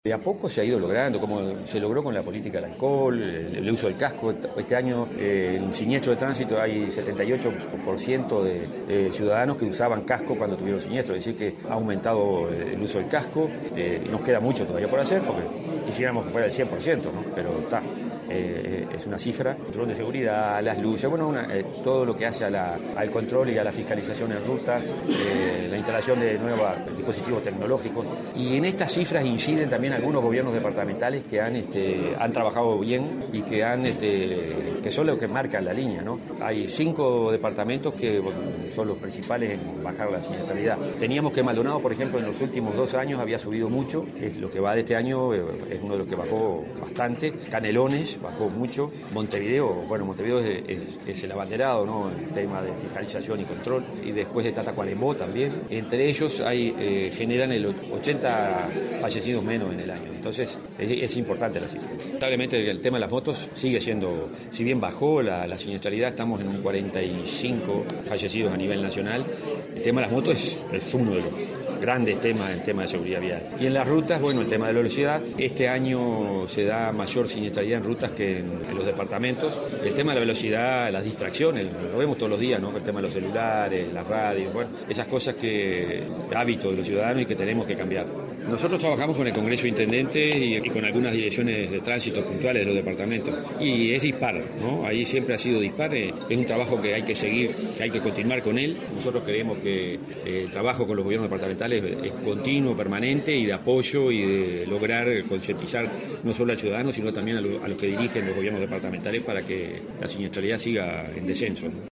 De a poco se ha ido logrando, como se logró con la política del alcohol, el uso del casco. Este año en siniestro de tránsito hay 78% de ciudadanos que usaban casco cuando tuvieron siniestro, es decir que ha aumentado el uso del casco. Y nos queda mucho todavía por hacer porque quisiéramos que fuera el 100%, ¿no? Pero está, es una cifra. Control de seguridad, las luces, bueno, todo lo que hace al control y a la fiscalización en rutas, la instalación de nuevos dispositivos tecnológicos. Y en estas cifras inciden también algunos gobiernos departamentales que han trabajado bien y que son los que marcan la línea, ¿no? Hay 5 departamentos que son los principales en bajar la siniestralidad. Teníamos que Maldonado, por ejemplo, en los últimos 2 años había subido mucho. Lo que va de este año es uno de los que bajó bastante. Canelones bajó mucho. Montevideo es el abanderado, ¿no? El tema de fiscalización y control. Y después está Tacuarembó también. Entre ellos generan el 80 fallecidos menos en el año. Entonces es importante la cifra. Lamentablemente el tema de las motos sigue siendo, si bien bajó la siniestralidad, estamos en un 45 fallecidos a nivel nacional. El tema de las motos es uno de los grandes temas, el tema de seguridad vial. Y en las rutas, bueno, el tema de la velocidad. Este año se da mayor siniestralidad en rutas que en los departamentos. El tema de la velocidad, las distracciones, lo vemos todos los días, ¿no? El tema de los celulares, las radios, bueno, esas cosas hábitos de los ciudadanos y que tenemos que cambiar. Nosotros trabajamos con el Congreso de Intendentes y con algunas direcciones de tránsito puntuales de los departamentos. Y es dispar, ¿no? Ahí siempre ha sido dispar. Es un trabajo que hay que seguir, que hay que continuar con él. Nosotros creemos que el trabajo con los gobiernos departamentales es continuo, permanente y de apoyo y de lograr concientizar no solo al ciudadano, sino también a los que dirigen los gobiernos departamentales para que la siniestralidad siga en descenso, ¿no?